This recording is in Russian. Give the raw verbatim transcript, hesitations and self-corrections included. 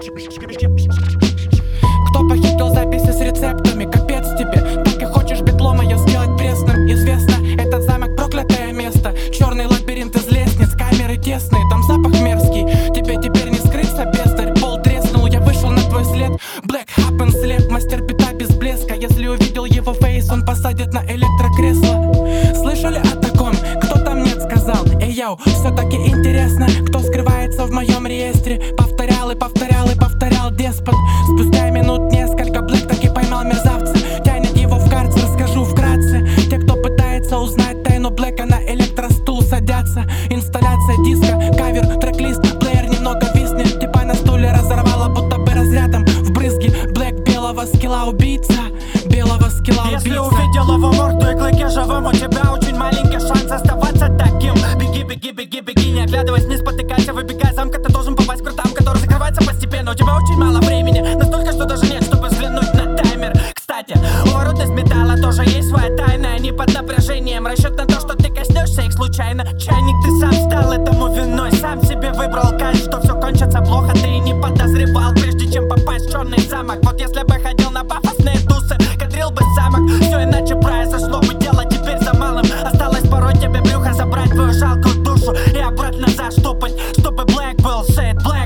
Кто похитил записи с рецептами? Капец тебе. Так и хочешь битло мое сделать пресным? Известно, этот замок проклятое место. Черный лабиринт из лестниц, камеры тесные, там запах мерзкий. Тебе теперь не скрыться, бездарь. Пол треснул, я вышел на твой след. Black happen слеп, мастер бита без блеска. Если увидел его фейс, он посадит на электрокресло. Слышали о таком? Кто там нет сказал? Эй, йоу, все-таки интересно, кто скрывается в моем реестре. Повторял и повторял и повторял деспот. Спустя минут несколько Блэк таки поймал мерзавца. Тянет его в карцер, скажу вкратце. Те, кто пытается узнать тайну Блэка, на электростул садятся. Инсталляция диска, кавер, трек-лист. Плеер немного виснет, типа на стуле разорвало, будто бы разрядом в брызги. Блэк белого скилла убийца, белого скилла убийца. Если увидел его морду и клыки живым, у тебя очень маленький шанс оставаться таким. Беги, беги, беги, беги, не оглядываясь, не спотыкайся, выбегай замка. Ты должен попасть к крутам, который закрывается постепенно. У тебя очень мало времени, настолько, что даже нет, чтобы взглянуть на таймер. Кстати, у ворот из металла тоже есть своя тайна. Они под напряжением, расчет на то, что ты коснешься их случайно. Чайник, ты сам стал этому виной, сам себе выбрал кайф, что все кончится плохо. Ты и не подозревал, прежде чем попасть в черный замок. Вот если бы ходил на пафосные тусы, кадрил бы замок. Все иначе произошло бы, дело теперь за малым. Осталось порой тебе брюхо забрать, твою жалкую душу и обратно заштопать, чтобы Блэк был сейд. Блэк